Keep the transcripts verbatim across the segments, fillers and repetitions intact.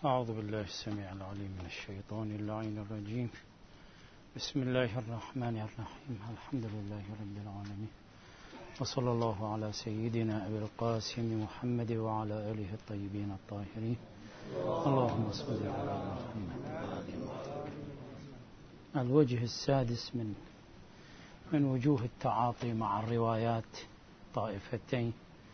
أعوذ بالله السميع العليم من الشيطان اللعين الرجيم. بسم الله الرحمن الرحيم. الحمد لله رب العالمين، وصلى الله على سيدنا أبي القاسم محمد وعلى آله الطيبين الطاهرين. اللهم صل على محمد. الوجه السادس من من وجوه التعاطي مع الروايات طائفتين،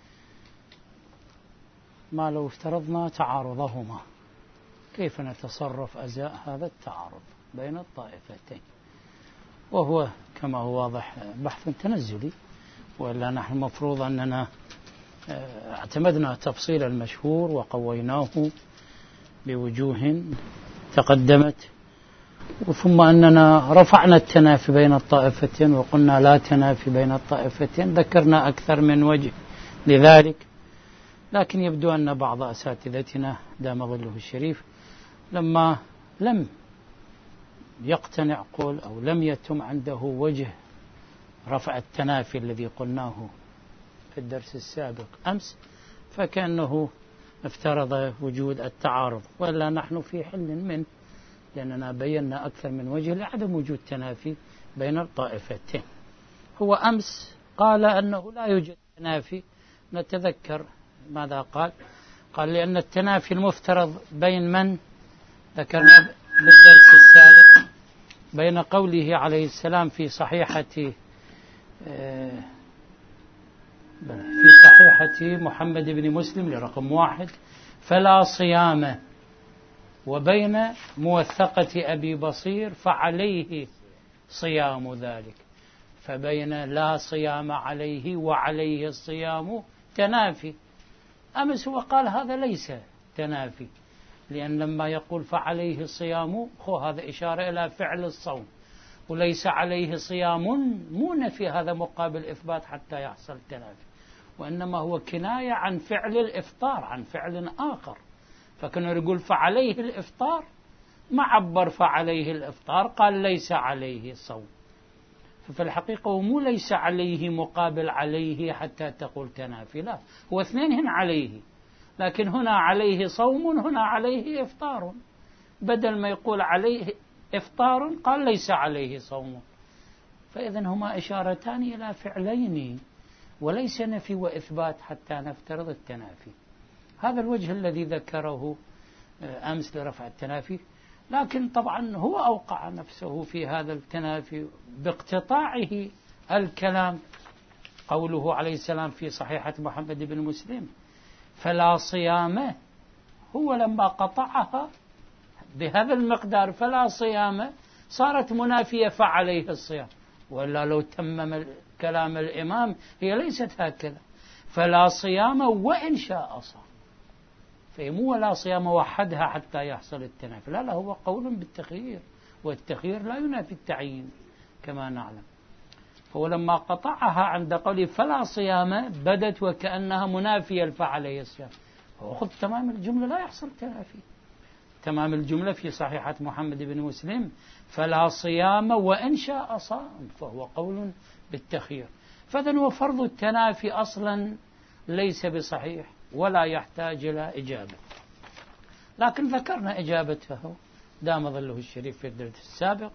ما لو افترضنا تعارضهما، كيف نتصرف أزاء هذا التعارض بين الطائفتين؟ وهو كما هو واضح بحث تنزلي، وإلا نحن المفروض أننا اعتمدنا تفصيل المشهور وقويناه بوجوه تقدمت، ثم أننا رفعنا التنافي بين الطائفتين وقلنا لا تنافي بين الطائفتين، ذكرنا أكثر من وجه لذلك. لكن يبدو أن بعض أساتذتنا دام ظله الشريف لما لم يقتنع قول أو لم يتم عنده وجه رفع التنافي الذي قلناه في الدرس السابق أمس، فكأنه افترض وجود التعارض، ولا نحن في حل منه، لأننا بينا أكثر من وجه لعدم وجود تنافي بين الطائفتين. هو أمس قال أنه لا يوجد تنافي، نتذكر ماذا قال؟ قال لأن التنافي المفترض بين من ذكرنا بالدرس السابق، بين قوله عليه السلام في صحيحة في صحيحة محمد بن مسلم لرقم واحد فلا صيام، وبين موثقة أبي بصير فعليه صيام ذلك، فبين لا صيام عليه وعليه الصيام تنافي. أمس هو قال هذا ليس تنافي، لأن لما يقول فعليه الصيام هو هذا إشارة إلى فعل الصوم، وليس عليه صيام مو نفي، هذا مقابل إثبات حتى يحصل تنافي، وإنما هو كناية عن فعل الإفطار، عن فعل آخر. فكنا يقول فعليه الإفطار، ما عبر فعليه الإفطار، قال ليس عليه صوم. ففي الحقيقة هو مو ليس عليه مقابل عليه حتى تقول تنافي، لا، هو اثنين هنا عليه، لكن هنا عليه صوم، هنا عليه إفطار. بدل ما يقول عليه إفطار قال ليس عليه صوم، فإذا هما إشارتان إلى فعلين وليس نفي وإثبات حتى نفترض التنافي. هذا الوجه الذي ذكره أمس لرفع التنافي، لكن طبعا هو أوقع نفسه في هذا التنافي باقتطاعه الكلام. قوله عليه السلام في صحيحة محمد بن مسلم فلا صيام، هو لما قطعها بهذا المقدار فلا صيام صارت منافية فعليه الصيام، ولا لو تمم كلام الإمام هي ليست هكذا، فلا صيام وإن شاء صام، فمو ولا صيام وحدها حتى يحصل التنافي، لا لا، هو قول بالتخيير، والتخيير لا ينافي التعيين كما نعلم. هو لما قطعها عند قوله فلا صيام بدت وكأنها منافية فعليه الصيام، وخذ تمام الجملة لا يحصل تنافي، تمام الجملة في صحيحة محمد بن مسلم فلا صيام وإن شاء صام، فهو قول بالتخيير. فإذن هو فرض التنافي أصلا ليس بصحيح ولا يحتاج إلى إجابة، لكن ذكرنا إجابته دام ظله الشريف في الدرس السابق.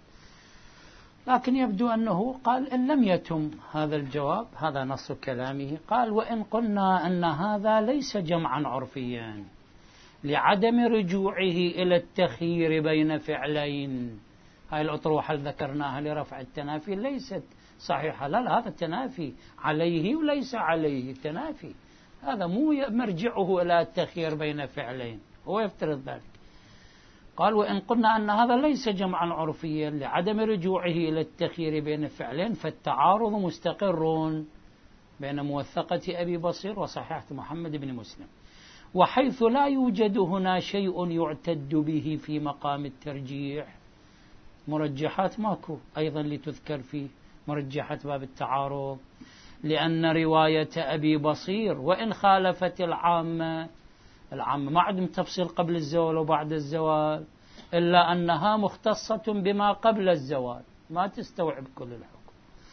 لكن يبدو أنه قال إن لم يتم هذا الجواب، هذا نص كلامه، قال وإن قلنا أن هذا ليس جمعا عرفيا لعدم رجوعه إلى التخيير بين فعلين، هاي الأطروحة اللي ذكرناها لرفع التنافي ليست صحيحة، لا لا، هذا التنافي عليه وليس عليه تنافي، هذا مو مرجعه إلى التخيير بين فعلين، هو يفترض ذلك. قال وإن قلنا أن هذا ليس جمعا عرفيا لعدم رجوعه إلى التخيير بين فعلين، فالتعارض مستقر بين موثقة أبي بصير وصحيحة محمد بن مسلم، وحيث لا يوجد هنا شيء يعتد به في مقام الترجيح، مرجحات ماكو أيضا لتذكر في مرجحات باب التعارض، لأن رواية أبي بصير وإن خالفت العامة، العامة ما عندهم تفصيل قبل الزوال وبعد الزوال، إلا أنها مختصة بما قبل الزوال، ما تستوعب كل الحكم،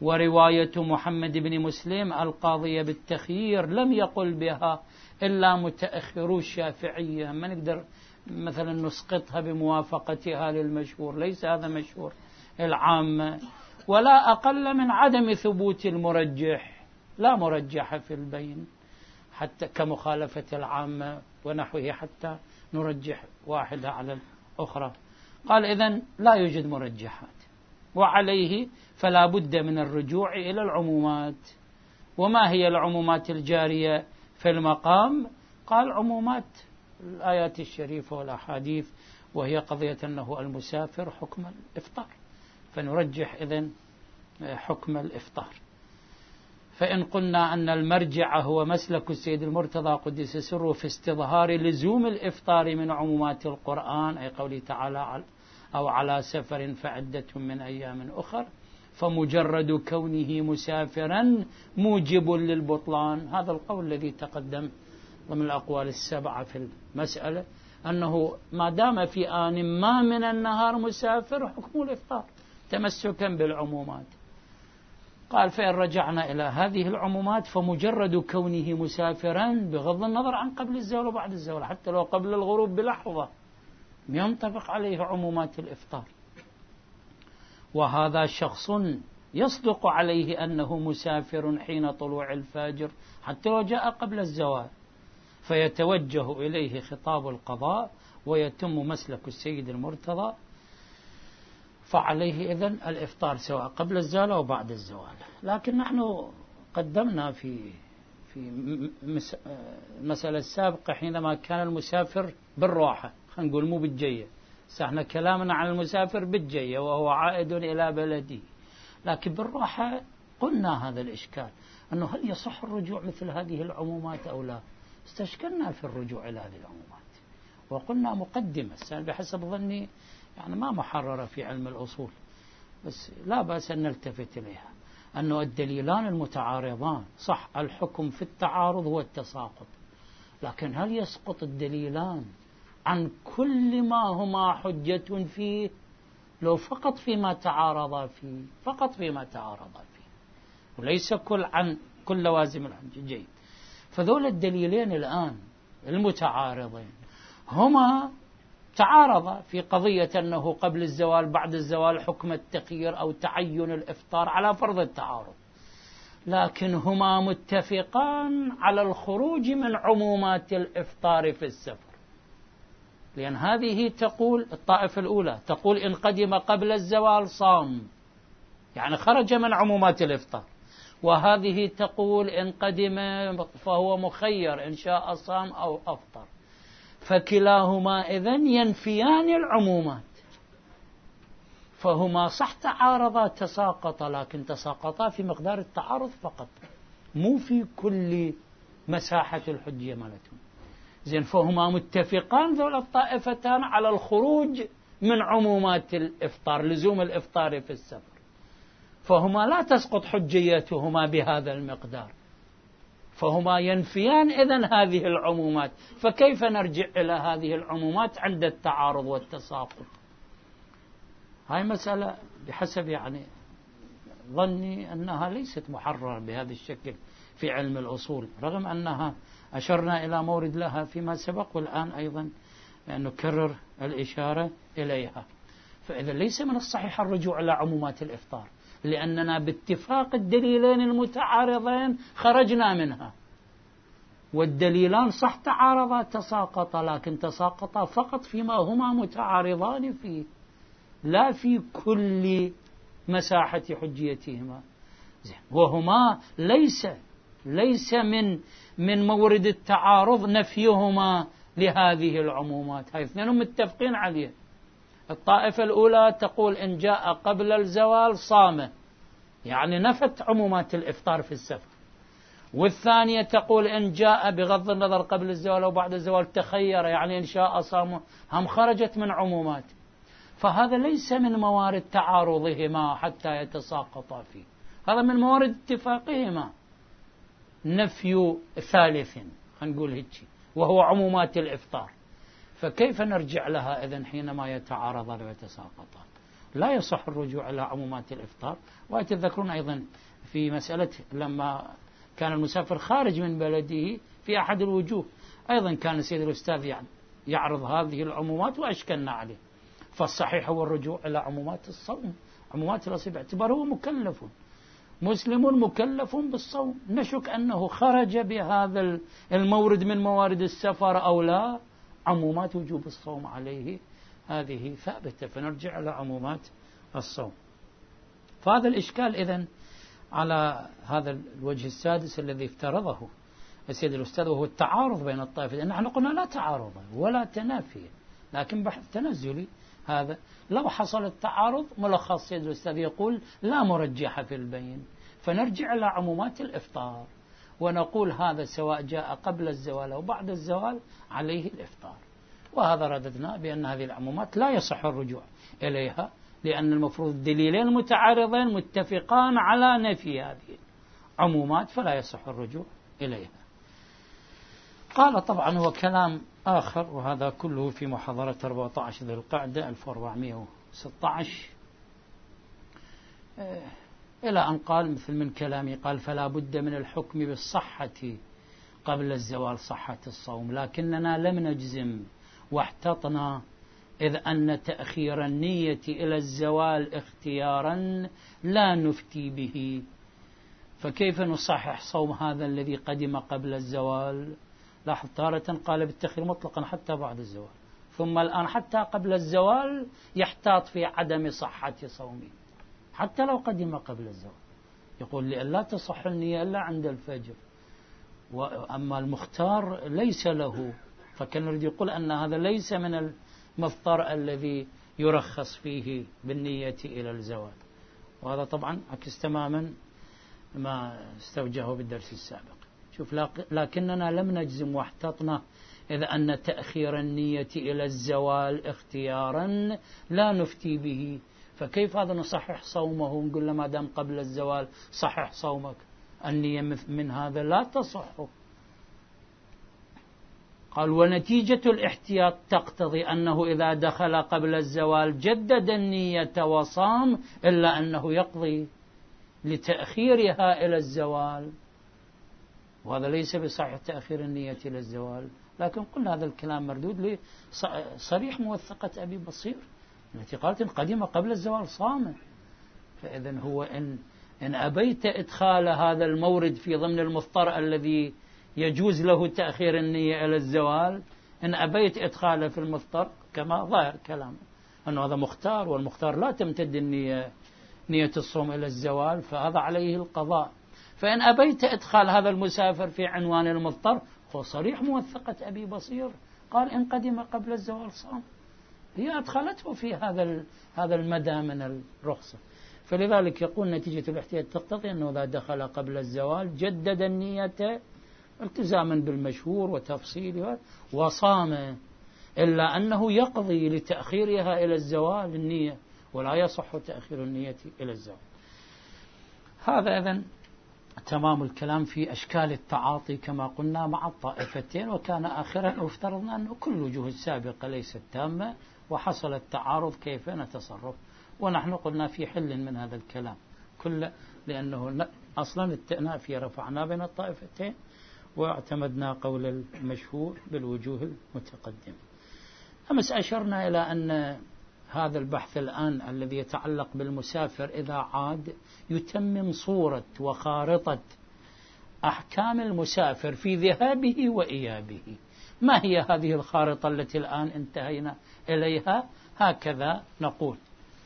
ورواية محمد بن مسلم القاضية بالتخيير لم يقل بها إلا متأخرو الشافعية، ما نقدر مثلا نسقطها بموافقتها للمشهور، ليس هذا مشهور العامة، ولا أقل من عدم ثبوت المرجح، لا مرجح في البين حتى كمخالفة العامة ونحوه حتى نرجح واحدة على الأخرى. قال إذن لا يوجد مرجحات، وعليه فلا بد من الرجوع إلى العمومات. وما هي العمومات الجارية في المقام؟ قال عمومات الآيات الشريفة والأحاديث، وهي قضية أنه المسافر حكم الإفطار، فنرجح إذن حكم الإفطار. فإن قلنا أن المرجع هو مسلك السيد المرتضى قدس سره في استظهار لزوم الإفطار من عمومات القرآن، أي قوله تعالى أو على سفر فعدة من أيام أخر، فمجرد كونه مسافرا موجب للبطلان. هذا القول الذي تقدم ضمن الأقوال السبعة في المسألة، أنه ما دام في آن ما من النهار مسافر حكم الإفطار تمسكا بالعمومات. قال فإن رجعنا إلى هذه العمومات فمجرد كونه مسافرا بغض النظر عن قبل الزوال وبعد الزوال، حتى لو قبل الغروب بلحظة ينطبق عليه عمومات الإفطار. وهذا شخص يصدق عليه أنه مسافر حين طلوع الفجر حتى لو جاء قبل الزوال، فيتوجه إليه خطاب القضاء ويتم مسلك السيد المرتضى، فعليه إذن الإفطار سواء قبل الزوال أو بعد الزوال. لكن نحن قدمنا في في المسألة السابقة حينما كان المسافر بالراحة، خلينا نقول مو بالجية، احنا كلامنا عن المسافر بالجية وهو عائد إلى بلده، لكن بالراحة قلنا هذا الإشكال، أنه هل يصح الرجوع مثل هذه العمومات أو لا؟ استشكلنا في الرجوع إلى هذه العمومات، وقلنا مقدمة بحسب ظني يعني ما محررة في علم الأصول، بس لا بأس أن نلتفت إليها، أنه الدليلان المتعارضان صح، الحكم في التعارض هو التساقط، لكن هل يسقط الدليلان عن كل ما هما حجة فيه؟ لو فقط فيما تعارضا فيه، فقط فيما تعارضا فيه، وليس كل عن كل لوازم الحجة. جيد. فذول الدليلين الآن المتعارضين هما تعارضا في قضية أنه قبل الزوال بعد الزوال حكم التخيير أو تعين الإفطار على فرض التعارض، لكن هما متفقان على الخروج من عمومات الإفطار في السفر، لأن هذه تقول الطائفة الأولى تقول إن قدم قبل الزوال صام، يعني خرج من عمومات الإفطار، وهذه تقول إن قدم فهو مخير إن شاء صام أو أفطر، فكلاهما إذن ينفيان العمومات، فهما صح تعارضا تساقطا، لكن تساقطا في مقدار التعارض فقط، مو في كل مساحة الحجية مالتهم. زين، فهما متفقان ذول الطائفتان على الخروج من عمومات الإفطار، لزوم الإفطار في السفر، فهما لا تسقط حجيتهما بهذا المقدار، فهما ينفيان إذن هذه العمومات، فكيف نرجع إلى هذه العمومات عند التعارض والتساقط؟ هاي مسألة بحسب يعني ظني أنها ليست محررة بهذا الشكل في علم الأصول، رغم أنها أشرنا إلى مورد لها فيما سبق، والآن أيضا نكرر الإشارة إليها. فإذا ليس من الصحيح الرجوع إلى عمومات الإفطار، لأننا باتفاق الدليلين المتعارضين خرجنا منها، والدليلان صح تعارضا تساقطا، لكن تساقطا فقط فيما هما متعارضان فيه، لا في كل مساحة حجيتهما. وهما ليس ليس من من مورد التعارض نفيهما لهذه العمومات، هاي اثنين متفقين عليه. الطائفة الأولى تقول إن جاء قبل الزوال صام، يعني نفت عمومات الإفطار في السفر، والثانية تقول إن جاء بغض النظر قبل الزوال أو بعد الزوال تخير، يعني إن شاء صام، هم خرجت من عمومات، فهذا ليس من موارد تعارضهما حتى يتساقطا فيه، هذا من موارد اتفاقهما، نفي ثالث هنقول هيك وهو عمومات الإفطار، فكيف نرجع لها إذن حينما يتعارضان ويتساقطان؟ لا يصح الرجوع إلى عمومات الإفطار. وتذكرون أيضا في مسألة لما كان المسافر خارج من بلده في أحد الوجوه أيضا كان السيد الأستاذ يعني يعرض هذه العمومات وأشكلنا عليه. فالصحيح هو الرجوع إلى عمومات الصوم، عمومات الأصل، باعتبار هو مكلف مسلم مكلف بالصوم. نشك أنه خرج بهذا المورد من موارد السفر أو لا، عمومات وجوب الصوم عليه هذه ثابتة، فنرجع إلى عمومات الصوم. فهذا الإشكال إذن على هذا الوجه السادس الذي افترضه السيد الأستاذ، وهو التعارض بين الطائفتين. نحن قلنا لا تعارض ولا تنافي، لكن بحث تنزلي. هذا لو حصل التعارض ملخص السيد الأستاذ يقول لا مرجح في البين، فنرجع إلى عمومات الإفطار ونقول هذا سواء جاء قبل الزوال أو بعد الزوال عليه الإفطار. وهذا رددنا بأن هذه العمومات لا يصح الرجوع إليها، لأن المفروض الدليلين المتعارضين متفقان على نفي هذه العمومات، فلا يصح الرجوع إليها. قال طبعا هو كلام آخر، وهذا كله في محاضرة أربعة عشر ذي القعدة ألف وأربعمائة وستة عشر، إلى أن قال مثل من كلامي قال فلا بد من الحكم بالصحة قبل الزوال صحة الصوم، لكننا لم نجزم واحتطنا، إذ أن تأخير النية إلى الزوال اختيارا لا نفتي به، فكيف نصحح صوم هذا الذي قدم قبل الزوال؟ لاحظ تارة قال بالتأخير مطلقا حتى بعد الزوال، ثم الآن حتى قبل الزوال يحتاط في عدم صحة صومه حتى لو قدم قبل الزوال، يقول لألا تصح النية إلا عند الفجر. وأما المختار ليس له، فكان يريد يقول أن هذا ليس من المفطر الذي يرخص فيه بالنية إلى الزوال، وهذا طبعا عكس تماما ما استوجهه بالدرس السابق. شوف، لكننا لم نجزم واحتطنا، إذ أن تأخير النية إلى الزوال اختيارا لا نفتي به، فكيف هذا نصحح صومه؟ نقول له ما دام قبل الزوال صحح صومك، النية من هذا لا تصح. قال ونتيجة الاحتياط تقتضي أنه إذا دخل قبل الزوال جدد النية وصام، إلا أنه يقضي لتأخيرها إلى الزوال، وهذا ليس بصحيح تأخير النية إلى الزوال. لكن قلنا هذا الكلام مردود لصريح موثقة أبي بصير التي قالت إن قدم قبل الزوال صام. فإذن هو إن, إن أبيت إدخال هذا المورد في ضمن المفطر الذي يجوز له تأخير النية إلى الزوال، إن أبيت إدخاله في المفطر كما ظاهر كلامه أنه هذا مختار، والمختار لا تمتد النية نية الصوم إلى الزوال، فهذا عليه القضاء. فإن أبيت إدخال هذا المسافر في عنوان المفطر، هو صريح موثقة أبي بصير قال إن قدم قبل الزوال صام، هي أدخلته في هذا هذا المدى من الرخصة. فلذلك يقول نتيجة الاحتياط تقتضي أنه إذا دخل قبل الزوال جدد النية التزاما بالمشهور وتفصيلها وصام، إلا أنه يقضي لتأخيرها إلى الزوال النية، ولا يصح تأخير النية إلى الزوال. هذا إذن تمام الكلام في أشكال التعاطي كما قلنا مع الطائفتين. وكان آخرا وافترضنا أن كل وجوه السابقة ليست تامة، وحصل التعارض كيف نتصرف، ونحن قلنا في حل من هذا الكلام كله، لأنه أصلا التأنافي رفعنا بين الطائفتين واعتمدنا قول المشهور بالوجوه المتقدمة. أمس أشرنا إلى أن هذا البحث الآن الذي يتعلق بالمسافر إذا عاد يتمم صورة وخارطة أحكام المسافر في ذهابه وإيابه. ما هي هذه الخارطة التي الآن انتهينا إليها؟ هكذا نقول،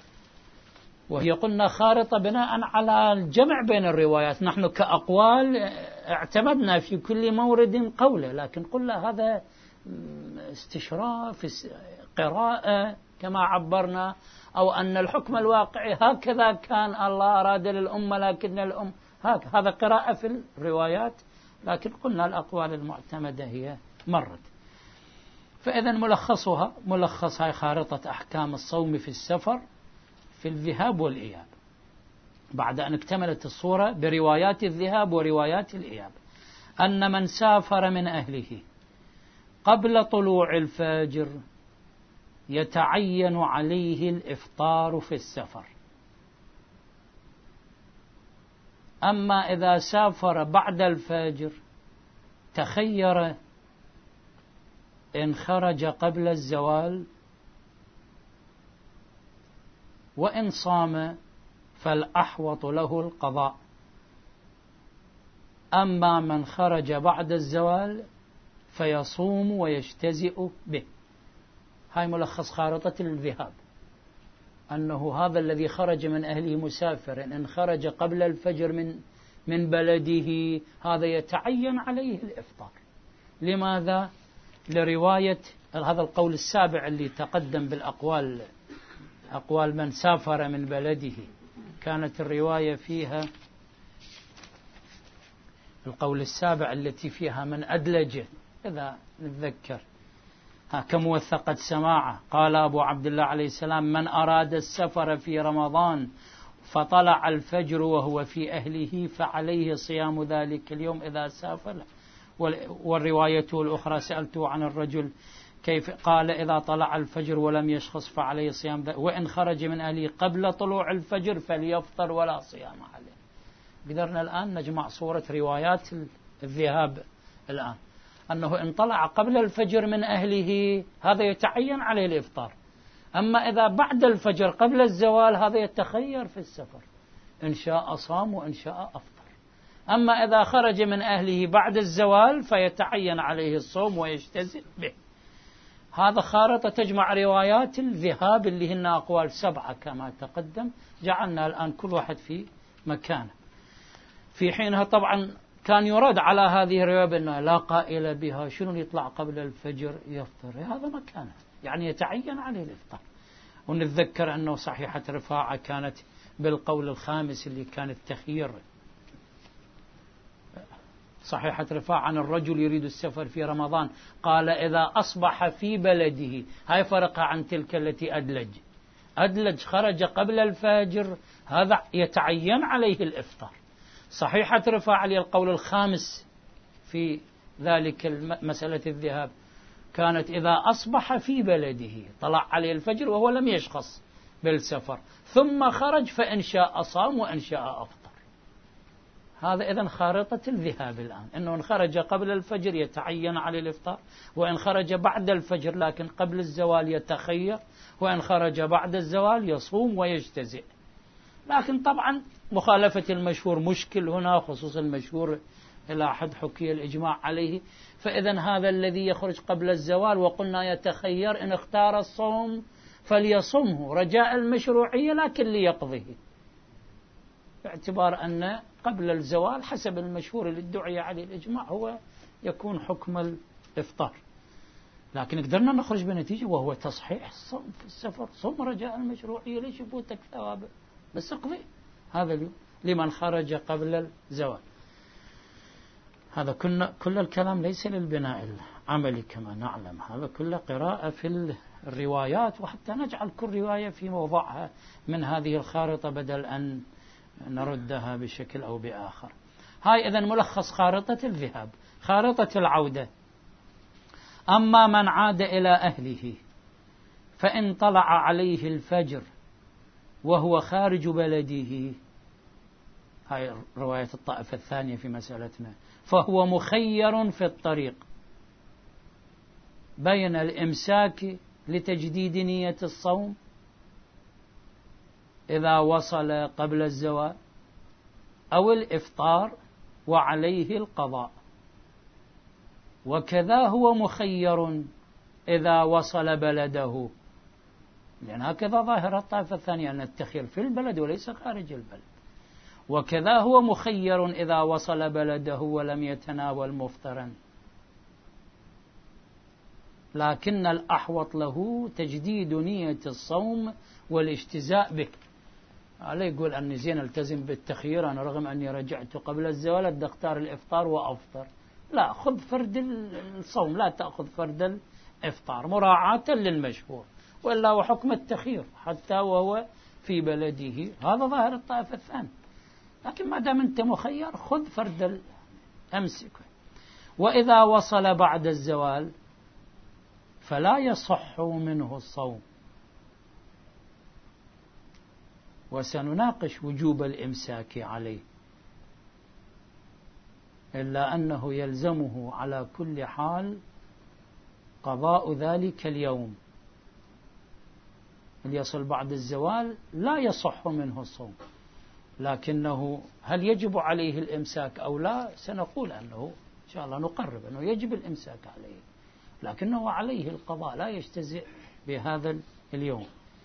وهي قلنا خارطة بناء على الجمع بين الروايات. نحن كأقوال اعتمدنا في كل مورد قوله، لكن قلنا هذا استشراف قراءة كما عبرنا، أو أن الحكم الواقعي هكذا كان الله أراد للأمة لكن الأم هذا قراءة في الروايات. لكن قلنا الأقوال المعتمدة هي مرت. فإذا ملخصها ملخص هاي خارطة أحكام الصوم في السفر في الذهاب والإياب، بعد أن اكتملت الصورة بروايات الذهاب وروايات الإياب، أن من سافر من أهله قبل طلوع الفجر يتعين عليه الإفطار في السفر. أما إذا سافر بعد الفجر تخير إن خرج قبل الزوال وإن صام فالأحوط له القضاء. أما من خرج بعد الزوال فيصوم ويجتزئ به. هاي ملخص خارطة الذهاب، أنه هذا الذي خرج من أهله مسافر إن خرج قبل الفجر من من بلده هذا يتعين عليه الإفطار. لماذا؟ لرواية هذا القول السابع اللي تقدم بالأقوال، أقوال من سافر من بلده، كانت الرواية فيها القول السابع التي فيها من أدلج، إذا نتذكر كموثقة سماعة، قال أبو عبد الله عليه السلام: من أراد السفر في رمضان فطلع الفجر وهو في أهله فعليه صيام ذلك اليوم إذا سافر. والرواية الأخرى سألته عن الرجل كيف، قال: إذا طلع الفجر ولم يشخص فعليه صيام ذلك، وإن خرج من أهله قبل طلوع الفجر فليفطر ولا صيام عليه. قدرنا الآن نجمع صورة روايات الذهاب الآن، أنه إن طلع قبل الفجر من أهله هذا يتعين عليه الإفطار. أما إذا بعد الفجر قبل الزوال هذا يتخير في السفر، إن شاء صام وإن شاء أفطر. أما إذا خرج من أهله بعد الزوال فيتعين عليه الصوم ويجتزئ به. هذا خارطة تجمع روايات الذهاب اللي هن أقوال سبعة كما تقدم، جعلنا الآن كل واحد في مكانه. في حينها طبعا كان يرد على هذه الرواية بأنه لا قائل بها، شنو يطلع قبل الفجر يفطر، هذا مكانه، يعني يتعين عليه الإفطار. ونتذكر أنه صحيحة رفاعة كانت بالقول الخامس اللي كان التخيير. صحيحة رفاعة عن الرجل يريد السفر في رمضان قال: إذا أصبح في بلده، هاي فرقها عن تلك التي أدلج. أدلج خرج قبل الفجر هذا يتعين عليه الإفطار. صحيحة رفاعة القول الخامس في ذلك مسألة الذهاب كانت إذا أصبح في بلده، طلع عليه الفجر وهو لم يشخص بالسفر، ثم خرج فإن شاء صام وإن شاء أفطر. هذا إذن خارطة الذهاب الآن، إنه إن خرج قبل الفجر يتعين عليه الإفطار، وإن خرج بعد الفجر لكن قبل الزوال يتخير، وإن خرج بعد الزوال يصوم ويجتزئ. لكن طبعا مخالفة المشهور مشكل هنا، خصوصا المشهور إلى حد حكي الإجماع عليه. فإذا هذا الذي يخرج قبل الزوال وقلنا يتخير، إن اختار الصوم فليصمه رجاء المشروعية لكن ليقضيه، باعتبار أن قبل الزوال حسب المشهور اللي ادعي عليه الإجماع هو يكون حكم الإفطار. لكن قدرنا نخرج بنتيجة وهو تصحيح الصوم في السفر، صوم رجاء المشروعية، ليش يفوتك ثوابه؟ بس اقضي هذا اليوم لمن خرج قبل الزوال. هذا كنا كل الكلام ليس للبناء العملي كما نعلم، هذا كله قراءة في الروايات، وحتى نجعل كل رواية في موضعها من هذه الخارطة بدل أن نردها بشكل أو بآخر. هاي إذن ملخص خارطة الذهاب. خارطة العودة: أما من عاد إلى أهله فإن طلع عليه الفجر وهو خارج بلده، هاي رواية الطائفة الثانية في مسألتنا، فهو مخير في الطريق بين الإمساك لتجديد نية الصوم إذا وصل قبل الزوال، أو الإفطار وعليه القضاء. وكذا هو مخير إذا وصل بلده، لأن هكذا ظاهر الطائفة الثانية أن التخيير في البلد وليس خارج البلد. وكذا هو مخير إذا وصل بلده ولم يتناول مفطرا، لكن الأحوط له تجديد نية الصوم والاجتزاء به. عليه يقول أني زين التزم بالتخيير، أنا رغم أني رجعت قبل الزوال أدى أختار الإفطار وأفطر. لا، خذ فرد الصوم، لا تأخذ فرد الإفطار مراعاة للمشهور، وإلا وحكم التخيير حتى وهو في بلده. هذا ظاهر الطائفة الثانية. لكن ما دام أنت مخير خذ فرد الأمسك. وإذا وصل بعد الزوال فلا يصح منه الصوم. وسنناقش وجوب الإمساك عليه، إلا أنه يلزمه على كل حال قضاء ذلك اليوم. اللي يصل بعد الزوال لا يصح منه الصوم، لكنه هل يجب عليه الإمساك أو لا؟ سنقول أنه إن شاء الله نقرب أنه يجب الإمساك عليه، لكنه عليه القضاء، لا يجتزئ بهذا اليوم،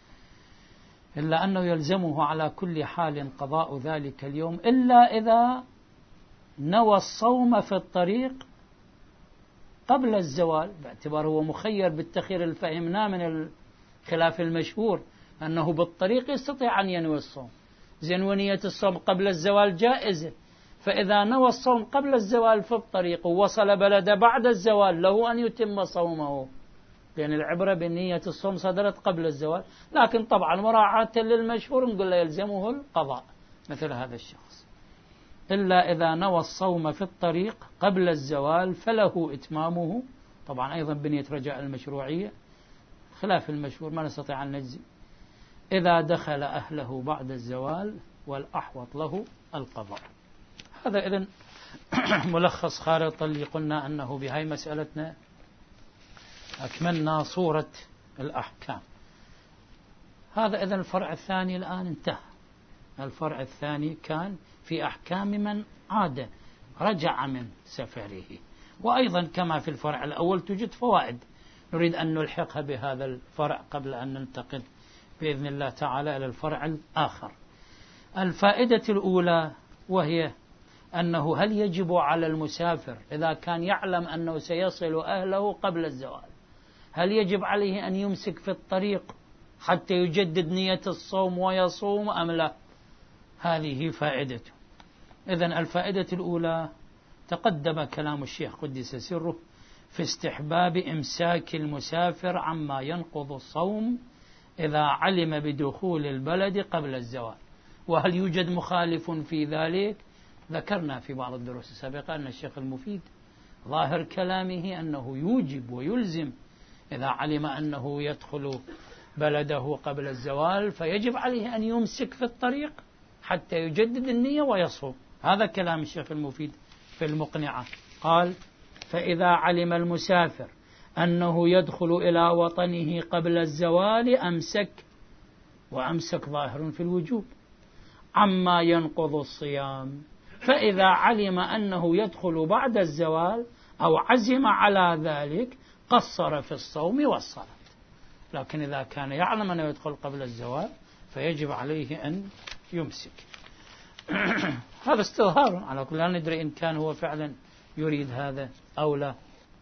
إلا أنه يلزمه على كل حال قضاء ذلك اليوم، إلا إذا نوى الصوم في الطريق قبل الزوال، باعتباره هو مخير بالتخير اللي فهمناه من الخلاف المشهور أنه بالطريق يستطيع أن ينوي الصوم. زين، ونية الصوم قبل الزوال جائزة، فإذا نوى الصوم قبل الزوال في الطريق ووصل بلده بعد الزوال له أن يتم صومه، لأن العبرة بنية الصوم صدرت قبل الزوال. لكن طبعا مراعاة للمشهور نقول له يلزمه القضاء مثل هذا الشخص، إلا إذا نوى الصوم في الطريق قبل الزوال فله إتمامه. طبعا أيضا بنية رجاء المشروعية، خلاف المشهور ما نستطيع أن نجزي. إذا دخل أهله بعد الزوال والأحوط له القضاء. هذا إذن ملخص خارطة اللي قلنا أنه بهاي مسألتنا أكملنا صورة الأحكام. هذا إذن الفرع الثاني الآن انتهى. الفرع الثاني كان في أحكام من عاد رجع من سفره، وأيضا كما في الفرع الأول توجد فوائد نريد أن نلحقها بهذا الفرع قبل أن ننتقل بإذن الله تعالى إلى الفرع الآخر. الفائدة الأولى وهي أنه هل يجب على المسافر إذا كان يعلم أنه سيصل أهله قبل الزوال، هل يجب عليه أن يمسك في الطريق حتى يجدد نية الصوم ويصوم أم لا؟ هذه فائدته. إذن الفائدة الأولى تقدم كلام الشيخ قدس سره في استحباب إمساك المسافر عما ينقض الصوم إذا علم بدخول البلد قبل الزوال. وهل يوجد مخالف في ذلك؟ ذكرنا في بعض الدروس السابقة أن الشيخ المفيد ظاهر كلامه أنه يوجب ويلزم إذا علم أنه يدخل بلده قبل الزوال فيجب عليه أن يمسك في الطريق حتى يجدد النية ويصوم. هذا كلام الشيخ المفيد في المقنعة، قال: فإذا علم المسافر أنه يدخل إلى وطنه قبل الزوال أمسك، وأمسك ظاهر في الوجوب عما ينقض الصيام. فإذا علم أنه يدخل بعد الزوال أو عزم على ذلك قصر في الصوم والصلاة. لكن إذا كان يعلم أنه يدخل قبل الزوال فيجب عليه أن يمسك. هذا استظهار على كل، لا ندري إن كان هو فعلا يريد هذا أو لا.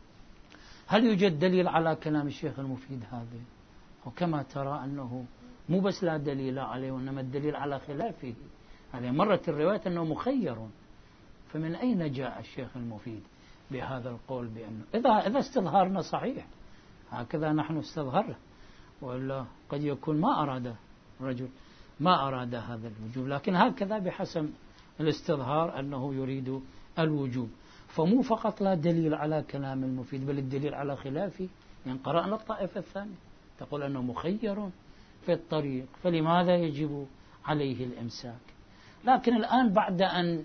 هل يوجد دليل على كلام الشيخ المفيد هذا؟ وكما ترى أنه مو بس لا دليل عليه وإنما الدليل على خلافه. هذه مرت الرواية أنه مخير، فمن أين جاء الشيخ المفيد بهذا القول بأنه إذا إذا استظهارنا صحيح هكذا نحن استظهره، وإلا قد يكون ما أراد الرجل ما أراد هذا الوجوب، لكن هكذا بحسب الاستظهار أنه يريد الوجوب. فمو فقط لا دليل على كلام المفيد بل الدليل على خلافه. يعني قرأنا الطائفة الثانية تقول أنه مخير في الطريق، فلماذا يجب عليه الإمساك؟ لكن الآن بعد أن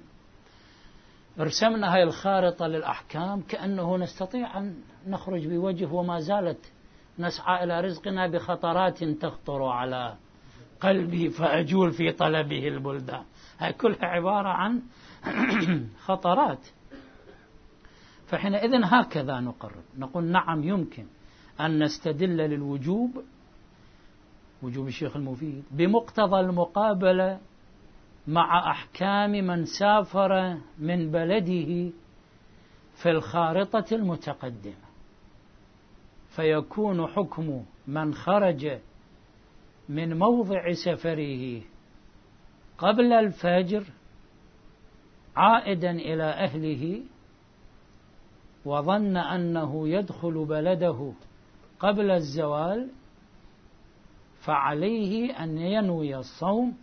رسمنا هاي الخارطة للأحكام كأنه نستطيع أن نخرج بوجه، وما زالت نسعى إلى رزقنا بخطرات تخطر على قلبي فأجول في طلبه البلدان. هاي كلها عبارة عن خطرات. فحينئذ هكذا نقرر، نقول نعم يمكن أن نستدل للوجوب، وجوب الشيخ المفيد، بمقتضى المقابلة مع أحكام من سافر من بلده في الخارطة المتقدمة، فيكون حكم من خرج من موضع سفره قبل الفجر عائدا إلى أهله وظن أنه يدخل بلده قبل الزوال، فعليه أن ينوي الصوم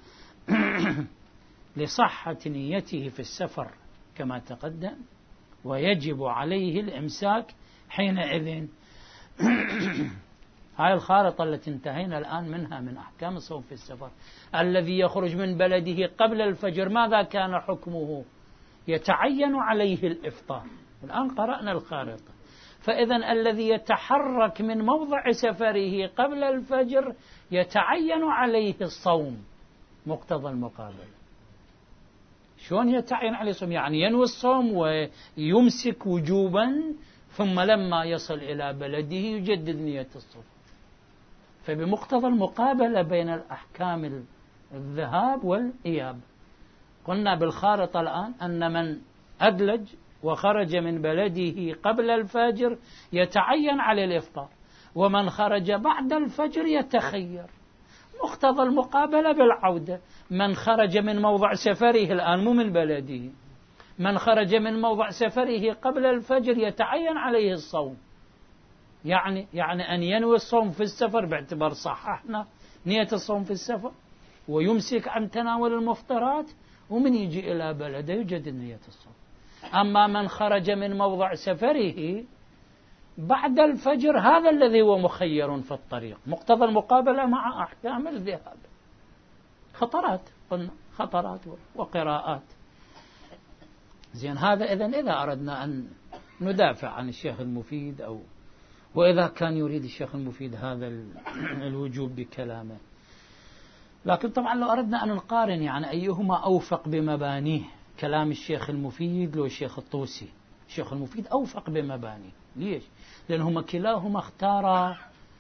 لصحة نيته في السفر كما تقدم، ويجب عليه الإمساك حينئذ هاي الخارطة التي انتهينا الآن منها من أحكام الصوم في السفر. الذي يخرج من بلده قبل الفجر ماذا كان حكمه؟ يتعين عليه الإفطار. الآن قرأنا الخارطة. فإذا الذي يتحرك من موضع سفره قبل الفجر يتعين عليه الصوم مقتضى المقابلة. شلون يتعين عليه الصوم؟ يعني ينوي الصوم ويمسك وجوبا، ثم لما يصل إلى بلده يجدد نية الصوم. فبمقتضى المقابلة بين الأحكام الذهاب والإياب. قلنا بالخارطة الآن أن من أدلج وخرج من بلده قبل الفجر يتعين على الإفطار، ومن خرج بعد الفجر يتخير. مقتضى المقابلة بالعودة، من خرج من موضع سفره الآن مو من بلده، من خرج من موضع سفره قبل الفجر يتعين عليه الصوم. يعني يعني أن ينوي الصوم في السفر باعتبار صححنا نية الصوم في السفر، ويمسك عن تناول المفطرات، ومن يجي إلى بلده يجدد نية الصوم. أما من خرج من موضع سفره بعد الفجر هذا الذي هو مخير في الطريق، مقتضى المقابلة مع أحكام الذهاب. خطرات، قلنا خطرات وقراءات. زين، هذا إذن إذا أردنا أن ندافع عن الشيخ المفيد، أو وإذا كان يريد الشيخ المفيد هذا الوجوب بكلامه. لكن طبعا لو أردنا أن نقارن يعني أيهما أوفق بمبانيه، كلام الشيخ المفيد لو الشيخ الطوسي. الشيخ المفيد أوفق بمبانيه. ليش؟ لأنهما كلاهما اختارا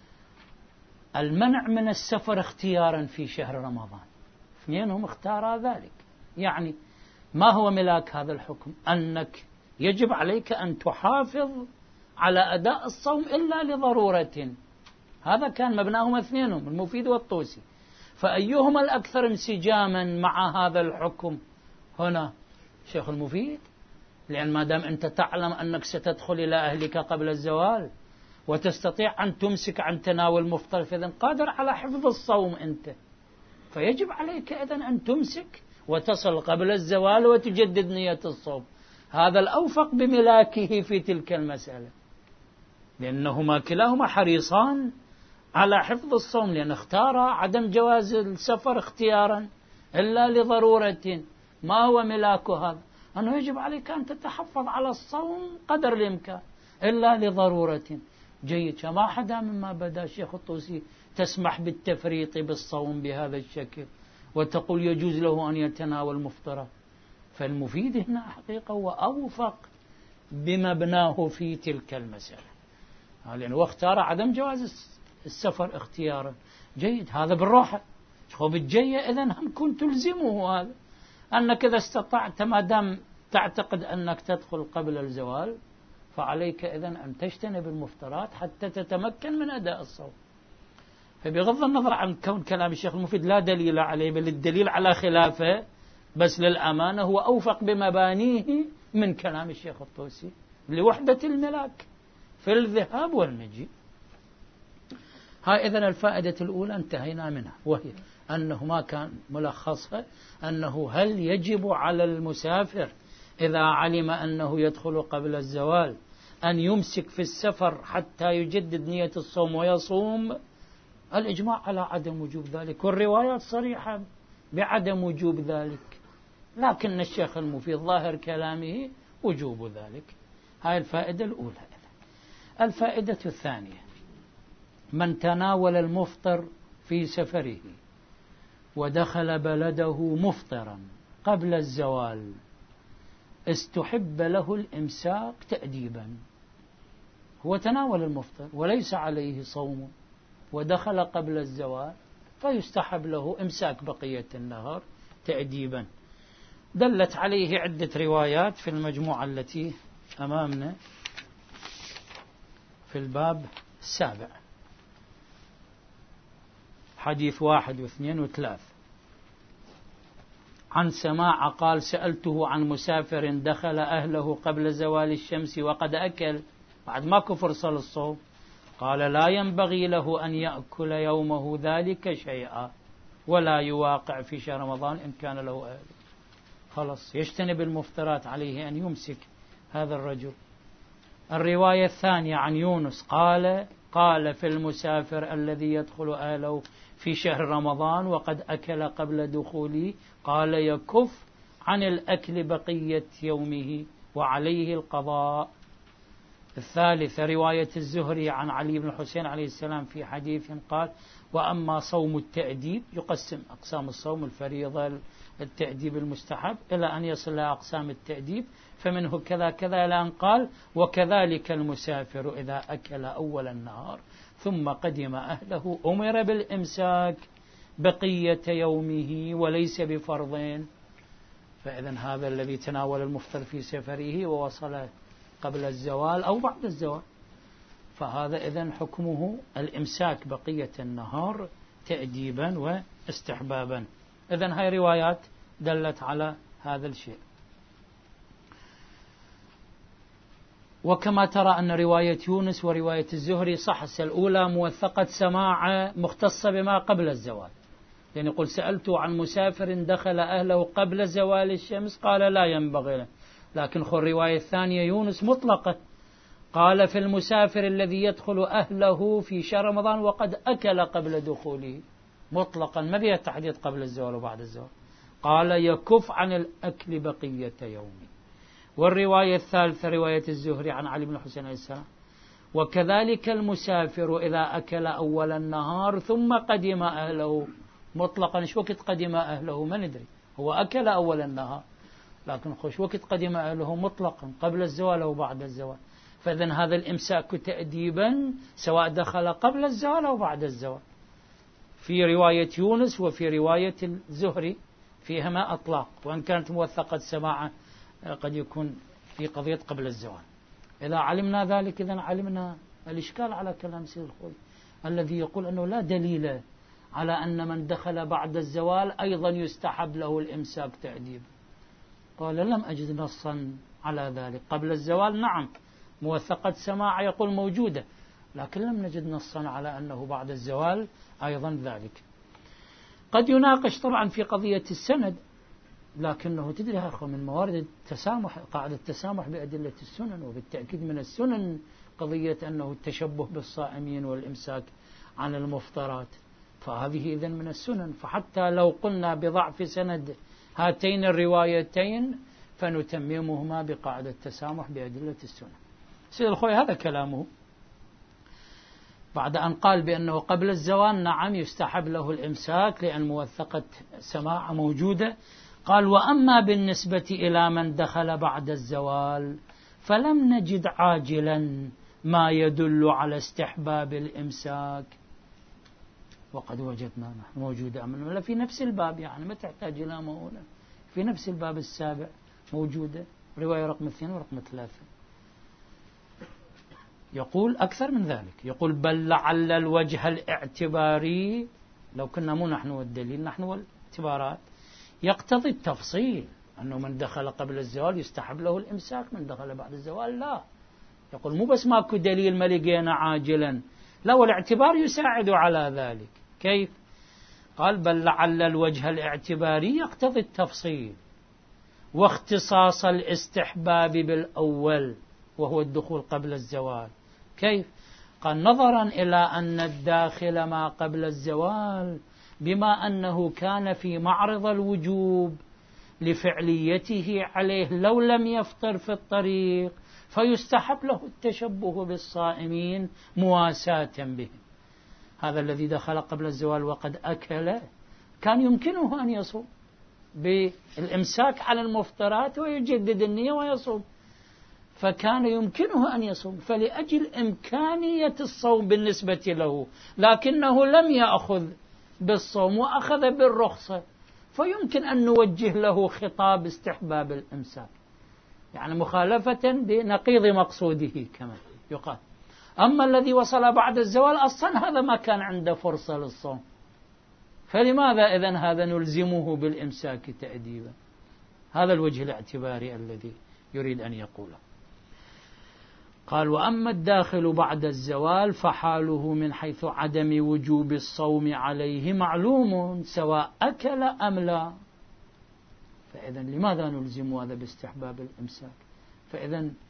المنع من السفر اختيارا في شهر رمضان. اثنينهم اختارا ذلك. يعني ما هو ملاك هذا الحكم؟ أنك يجب عليك أن تحافظ على أداء الصوم إلا لضرورة. هذا كان مبناهما اثنينهم، المفيد والطوسي. فأيهما الأكثر انسجاما مع هذا الحكم هنا؟ شيخ المفيد، لأن ما دام أنت تعلم أنك ستدخل إلى أهلك قبل الزوال وتستطيع أن تمسك عن تناول مفطر، فإذن قادر على حفظ الصوم أنت، فيجب عليك إذن أن تمسك وتصل قبل الزوال وتجدد نية الصوم. هذا الأوفق بملاكه في تلك المسألة، لأنهما كلاهما حريصان على حفظ الصوم، لأن اختار عدم جواز السفر اختيارا إلا لضرورة. ما هو ملاك هذا؟ أنه يجب عليك أن تتحفظ على الصوم قدر الإمكان إلا لضرورة. جيد. فما حدا مما بدأ الشيخ الطوسي تسمح بالتفريط بالصوم بهذا الشكل وتقول يجوز له أن يتناول مفطرة. فالمفيد هنا حقيقة هو أوفق بمبناه في تلك المسألة، لأنه واختار عدم جواز السفر اختيارا. جيد، هذا بالروحة. وبالجية إذن هم كنت تلزمه هذا، أنك إذا استطعت ما دام تعتقد أنك تدخل قبل الزوال فعليك إذن أن تجتنب المفطرات حتى تتمكن من أداء الصوم. فبغض النظر عن كون كلام الشيخ المفيد لا دليل عليه، بل الدليل على خلافه، بس للأمانة هو أوفق بمبانيه من كلام الشيخ الطوسي لوحدة الملاك في الذهاب والمجيء. هاي إذن الفائدة الأولى انتهينا منها، وهي أنه ما كان ملخصها أنه هل يجب على المسافر إذا علم أنه يدخل قبل الزوال أن يمسك في السفر حتى يجدد نية الصوم ويصوم؟ الإجماع على عدم وجوب ذلك، والروايات صريحة بعدم وجوب ذلك، لكن الشيخ المفيد ظاهر كلامه وجوب ذلك. هاي الفائدة الأولى. الفائدة الثانية: من تناول المفطر في سفره ودخل بلده مفطرا قبل الزوال استحب له الإمساك تأديبا. هو تناول المفطر وليس عليه صوم ودخل قبل الزوال، فيستحب له إمساك بقية النهار تأديبا. دلت عليه عدة روايات في المجموعة التي أمامنا في الباب السابع، حديث واحد واثنين وثلاث. عن سماع قال: سألته عن مسافر دخل أهله قبل زوال الشمس وقد أكل، بعد ما كفر الصوم، قال: لا ينبغي له أن يأكل يومه ذلك شيئا ولا يواقع في شهر رمضان إن كان له أهل. خلص يجتنب المفترات، عليه أن يمسك هذا الرجل. الرواية الثانية عن يونس قال: قال في المسافر الذي يدخل أهله في شهر رمضان وقد أكل قبل دخوله قال يكف عن الأكل بقية يومه وعليه القضاء. الثالثة رواية الزهري عن علي بن الحسين عليه السلام في حديث قال وأما صوم التأديب، يقسم أقسام الصوم الفريضة التأديب المستحب إلى أن يصل إلى أقسام التأديب، فمنه كذا كذا إلى أن قال وكذلك المسافر إذا أكل أول النهار ثم قدم أهله أمر بالإمساك بقية يومه وليس بفرض. فإذا هذا الذي تناول المفطر في سفره ووصل قبل الزوال أو بعد الزوال، فهذا إذن حكمه الإمساك بقية النهار تأديبا واستحبابا. إذن هاي روايات دلت على هذا الشيء. وكما ترى أن رواية يونس ورواية الزهري صح، الأولى موثقة سماع مختصة بما قبل الزوال، يعني يقول سألت عن مسافر دخل أهله قبل زوال الشمس قال لا ينبغي له، لكن خل الرواية الثانية يونس مطلقة قال في المسافر الذي يدخل أهله في شهر رمضان وقد أكل قبل دخوله مطلقا ما فيها تحديد قبل الزوال وبعد الزوال، قال يكف عن الأكل بقية يومه. والرواية الثالثة رواية الزهري عن علي بن الحسين عليه السلام وكذلك المسافر إذا أكل أول النهار ثم قدم أهله مطلقا. شو وقت قدم أهله ما ندري، هو أكل أول النهار لكن خوش وقت قدم أهله مطلقا قبل الزوال أو بعد الزوال، فإذن هذا الإمساك تأديبا سواء دخل قبل الزوال أو بعد الزوال. في رواية يونس وفي رواية الزهري فيهما أطلاق، وأن كانت موثقة سماعة قد يكون في قضية قبل الزوال. إذا علمنا ذلك إذن علمنا الإشكال على كلام سيد الخوي الذي يقول أنه لا دليل على أن من دخل بعد الزوال أيضا يستحب له الإمساك تأديبا. قال لم أجد نصا على ذلك. قبل الزوال نعم موثقة سماع يقول موجودة، لكن لم نجد نصا على أنه بعد الزوال أيضا ذلك. قد يناقش طبعا في قضية السند، لكنه تدري يا أخوة من موارد التسامح قاعدة التسامح بأدلة السنن، وبالتأكيد من السنن قضية أنه التشبه بالصائمين والإمساك عن المفطرات، فهذه إذن من السنن. فحتى لو قلنا بضعف سند هاتين الروايتين فنتممهما بقاعدة التسامح بأدلة السنن. سيد الخوي هذا كلامه بعد أن قال بأنه قبل الزوال نعم يستحب له الإمساك لأن موثقة سماع موجودة. قال وأما بالنسبة إلى من دخل بعد الزوال فلم نجد عاجلا ما يدل على استحباب الإمساك، وقد وجدنا نحن موجودة أمنا في نفس الباب، يعني ما تحتاج إلى مؤونة، في نفس الباب السابع موجودة رواية رقم اثنين ورقم ثلاثة. يقول أكثر من ذلك، يقول بل لعل الوجه الاعتباري، لو كنا مو نحن والدليل نحن والاعتبارات، يقتضي التفصيل أنه من دخل قبل الزوال يستحب له الإمساك، من دخل بعد الزوال لا. يقول مو بس ماكو دليل ما لقينا عاجلا، لا والاعتبار يساعد على ذلك. كيف؟ قال بل لعل الوجه الاعتباري يقتضي التفصيل واختصاص الاستحباب بالأول وهو الدخول قبل الزوال. كيف؟ قال نظرا إلى أن الداخل ما قبل الزوال بما أنه كان في معرض الوجوب لفعليته عليه لو لم يفطر في الطريق فيستحب له التشبه بالصائمين مواساة بهم. هذا الذي دخل قبل الزوال وقد أكل كان يمكنه أن يصوم بالإمساك على المفطرات ويجدد النية ويصوم، فكان يمكنه أن يصوم، فلأجل إمكانية الصوم بالنسبة له لكنه لم يأخذ بالصوم وأخذ بالرخصة، فيمكن أن نوجه له خطاب استحباب الإمساك، يعني مخالفة بنقيض مقصوده كما يقال. أما الذي وصل بعد الزوال أصلا هذا ما كان عنده فرصة للصوم، فلماذا إذن هذا نلزمه بالإمساك تأديبا؟ هذا الوجه الاعتباري الذي يريد أن يقوله. قال وأما الداخل بعد الزوال فحاله من حيث عدم وجوب الصوم عليه معلوم سواء أكل أم لا، فإذن لماذا نلزم هذا باستحباب الإمساك؟ فإذن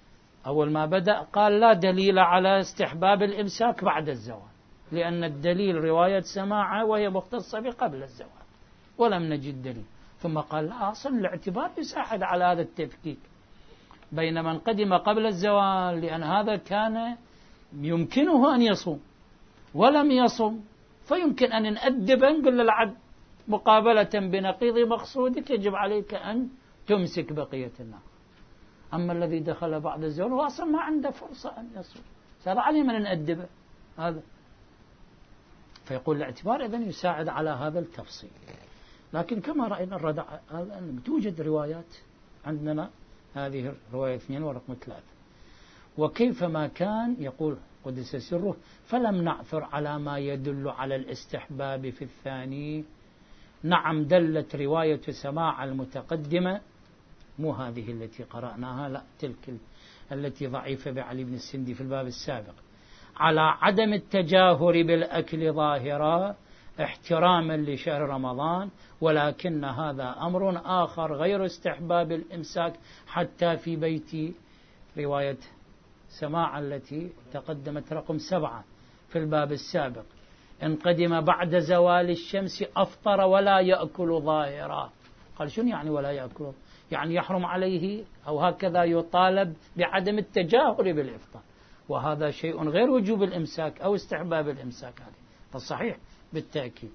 أول ما بدأ قال لا دليل على استحباب الإمساك بعد الزوال، لأن الدليل رواية سماعة وهي مختصة بقبل الزوال، ولم نجد دليل. ثم قال لا، أصل الاعتبار يساعد على هذا التفكيك بين من قدم قبل الزوال، لأن هذا كان يمكنه أن يصوم ولم يصم، فيمكن أن نأدب نقول للعبد مقابلة بنقيض مقصودك يجب عليك أن تمسك بقية النهار. أما الذي دخل بعد الزوال هو أصلا ما عنده فرصة أن يصوم، صار عليه من نأدبه هذا. فيقول الاعتبار إذن يساعد على هذا التفصيل. لكن كما رأينا الردع أن توجد روايات عندنا، هذه رواية اثنين ورقم ثلاثة. وكيفما كان يقول قدس سره فلم نعثر على ما يدل على الاستحباب في الثاني. نعم دلت رواية سماع المتقدمة، مو هذه التي قرأناها، لا تلك التي ضعيفة بعلي بن السندي في الباب السابق، على عدم التجاهر بالأكل ظاهرا احتراما لشهر رمضان، ولكن هذا أمر آخر غير استحباب الإمساك حتى في بيت رواية سماع التي تقدمت رقم سبعة في الباب السابق. إن قدم بعد زوال الشمس أفطر ولا يأكل ظاهرا. قال شنو يعني ولا يأكل؟ يعني يحرم عليه أو هكذا يطالب بعدم التجاهر بالإفطار، وهذا شيء غير وجوب الإمساك أو استحباب الإمساك هذه. فالصحيح بالتأكيد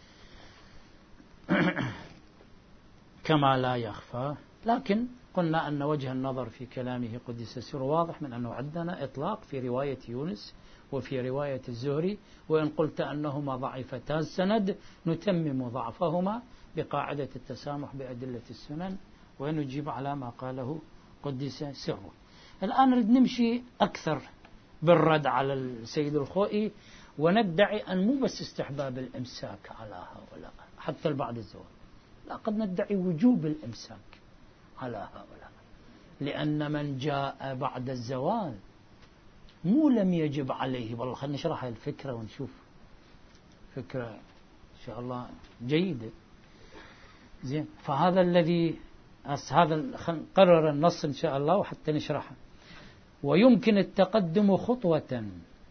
كما لا يخفى. لكن قلنا أن وجه النظر في كلامه قدس سره واضح من أنه عندنا إطلاق في رواية يونس وفي رواية الزهري، وإن قلت أنهما ضعيفتا السند نتمم ضعفهما بقاعدة التسامح بأدلة السنن ونجيب على ما قاله قدس سره. الآن نريد نمشي أكثر بالرد على السيد الخوئي وندعي أن مو بس استحباب الإمساك على هؤلاء حتى بعد الزوال، لا، قد ندعي وجوب الإمساك على هؤلاء، لأن من جاء بعد الزوال مو لم يجب عليه. والله خلينا نشرح الفكرة ونشوف فكرة إن شاء الله جيدة. زين، فهذا الذي هذا قرر النص إن شاء الله وحتى نشرحه. ويمكن التقدم خطوة.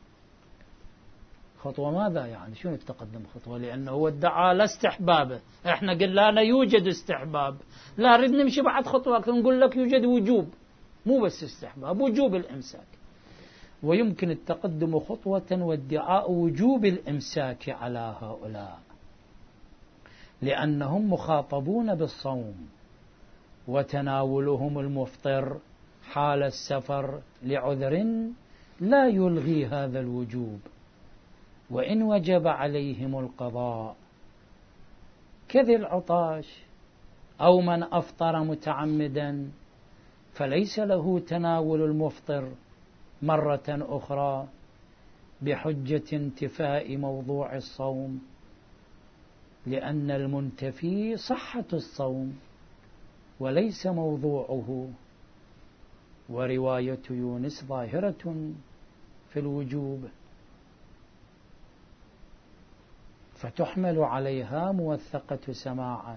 خطوة ماذا يعني؟ شنو التقدم خطوة؟ لأنه هو ادعى لا استحبابه، احنا قلنا لا يوجد استحباب، لا نريد نمشي بعد خطوة نقول لك يوجد وجوب، مو بس استحباب، وجوب الإمساك. ويمكن التقدم خطوة وادعاء وجوب الإمساك على هؤلاء، لأنهم مخاطبون بالصوم، وتناولهم المفطر حال السفر لعذر لا يلغي هذا الوجوب، وإن وجب عليهم القضاء كذي العطاش أو من أفطر متعمدا فليس له تناول المفطر مرة أخرى بحجة انتفاء موضوع الصوم، لأن المنتفي صحة الصوم وليس موضوعه. ورواية يونس ظاهرة في الوجوب فتحمل عليها موثقة سماعة.